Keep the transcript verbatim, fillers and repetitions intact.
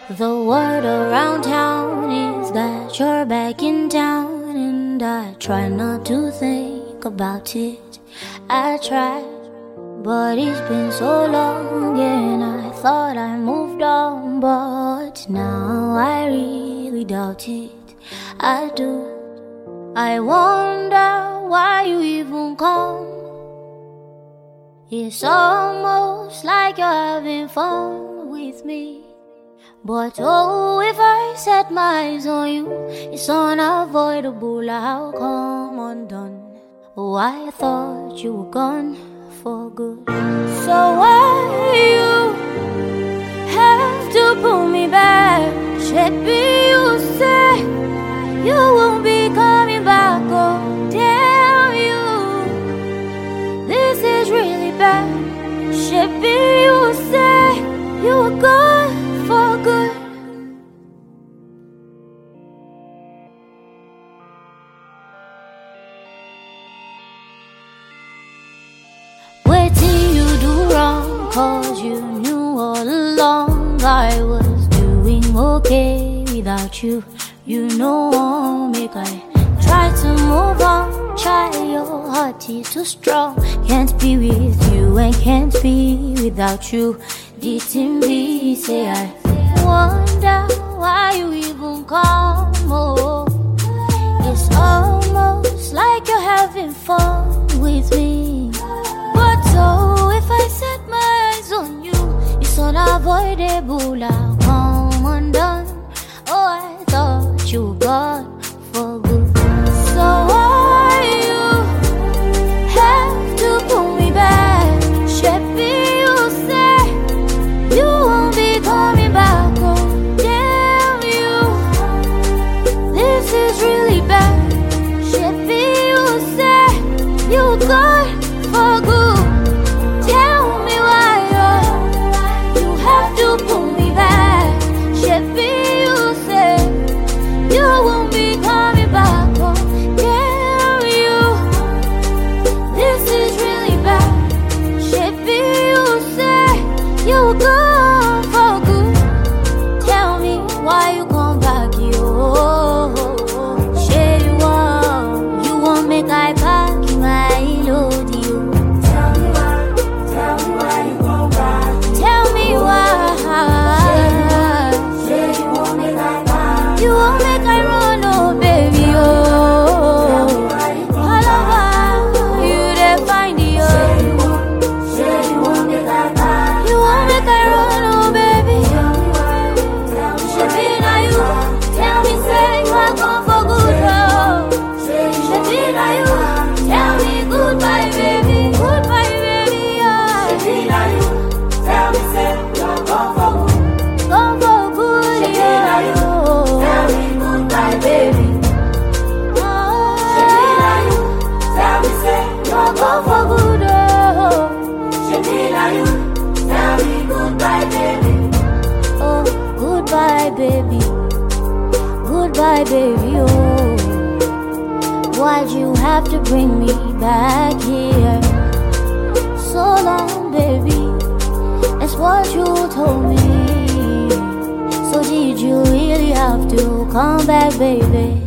The word around town is that you're back in town, and I try not to think about it. I try, but it's been so long, and I thought I moved on, but now I really doubt it. I do. I wonder why you even come. It's almost like you're having fun with me. But oh, if I set my eyes on you, it's unavoidable, I'll come undone. Oh, I thought you were gone for good. So why you have to pull me back? Maybe you say you won't be coming back. Oh, damn you, this is really bad. Maybe you say you were gone for good. Wait till you do wrong, cause you knew all along I was doing okay without you. You know I'll make I try to move on. Try, your heart is too strong. Can't be with you and can't be without you. Didn't be say I wonder why you even come. Oh, it's almost like you're having fun with me. But oh, if I set my eyes on you, it's unavoidable, I'll come undone. Oh, I thought you were gone for good. So why you have to pull me back? Maybe you say you won't be coming back. Oh, damn you, this is really bad. Maybe you say you were gone for good. Tell me why oh, you have to pull me back. Maybe you say you won't be coming back. Oh, damn you, this is really bad. Maybe you say you were gone for good. Tell me why you come back, yo. Say you want, you won't make I back, my load you. Tell me why, tell me why you come back. Tell me why. Say you won't make I back. You won't make I run, oh baby, oh. All over you, they find you. Say you won't, say you won't make I back. You won't make I run, oh baby. Tell me why, tell me Should be why. now you. Tell me, say you are gone for good, oh. Say you Should won't be make now I you. back. Tell me goodbye, baby. Goodbye, baby, yeah. Say now you, tell me say you're gone for good. Gone for good, Say now yeah. you, tell me goodbye, baby. Say now you, tell me say you're Gone gone for for good. good, oh. Say now you, tell me goodbye, baby. Oh, goodbye, baby. Goodbye, baby, oh. Why'd you have to bring me back here? So long, baby. That's what you told me. So did you really have to come back, baby?